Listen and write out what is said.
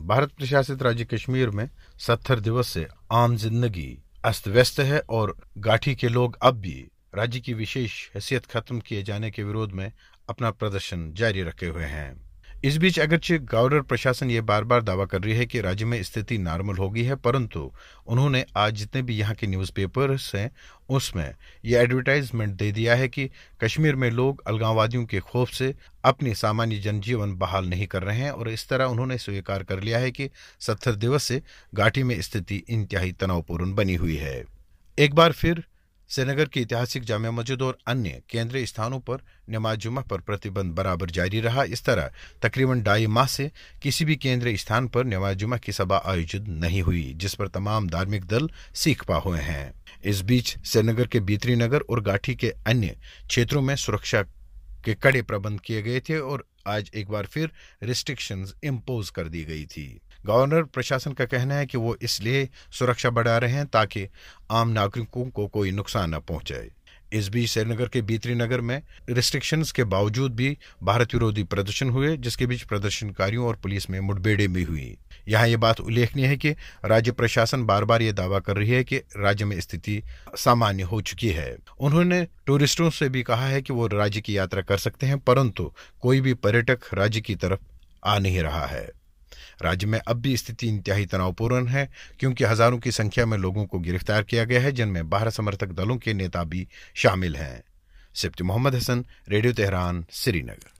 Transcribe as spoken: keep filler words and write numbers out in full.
भारत प्रशासित राज्य कश्मीर में सत्तर दिवस से आम जिंदगी अस्त व्यस्त है और घाटी के लोग अब भी राज्य की विशेष हैसियत खत्म किए जाने के विरोध में अपना प्रदर्शन जारी रखे हुए हैं। इस बीच अगरचे गवर्नर प्रशासन ये बार बार दावा कर रही है कि राज्य में स्थिति नॉर्मल हो गई है, परंतु उन्होंने आज जितने भी यहाँ के न्यूज़पेपर्स हैं उसमें यह एडवर्टाइजमेंट दे दिया है कि कश्मीर में लोग अलगाववादियों के खौफ से अपनी सामान्य जनजीवन बहाल नहीं कर रहे हैं और इस तरह उन्होंने स्वीकार कर लिया है कि सत्तर दिवस से घाटी में स्थिति इंतहाई तनावपूर्ण बनी हुई है। एक बार फिर श्रीनगर की ऐतिहासिक जामिया मस्जिद और अन्य केंद्रीय स्थानों पर नमाज जुमा पर प्रतिबंध बराबर जारी रहा। इस तरह तकरीबन ढाई माह से किसी भी केंद्रीय स्थान पर नमाज जुमा की सभा आयोजित नहीं हुई, जिस पर तमाम धार्मिक दल सीख पा हुए हैं। इस बीच श्रीनगर के भीतरी नगर और घाटी के अन्य क्षेत्रों में सुरक्षा के कड़े प्रबंध किए गए थे और आज एक बार फिर रिस्ट्रिक्शंस इम्पोज कर दी गई थी। गवर्नर प्रशासन का कहना है कि वो इसलिए सुरक्षा बढ़ा रहे हैं ताकि आम नागरिकों को कोई नुकसान न पहुंचे। इस बीच श्रीनगर के भीतरी नगर में रिस्ट्रिक्शंस के बावजूद भी भारत विरोधी प्रदर्शन हुए, जिसके बीच प्रदर्शनकारियों और पुलिस में मुठभेड़ें भी हुई। यहाँ ये बात उल्लेखनीय है कि राज्य प्रशासन बार बार ये दावा कर रही है कि राज्य में स्थिति सामान्य हो चुकी है। उन्होंने टूरिस्टों से भी कहा है कि वो राज्य की यात्रा कर सकते हैं, परंतु कोई भी पर्यटक राज्य की तरफ आ नहीं रहा है। राज्य में अब भी स्थिति इंतहाई तनावपूर्ण है क्योंकि हजारों की संख्या में लोगों को गिरफ्तार किया गया है, जिनमें बारह समर्थक दलों के नेता भी शामिल हैं। Sibti Mohammad Hasan, radio Tehran, Srinagar.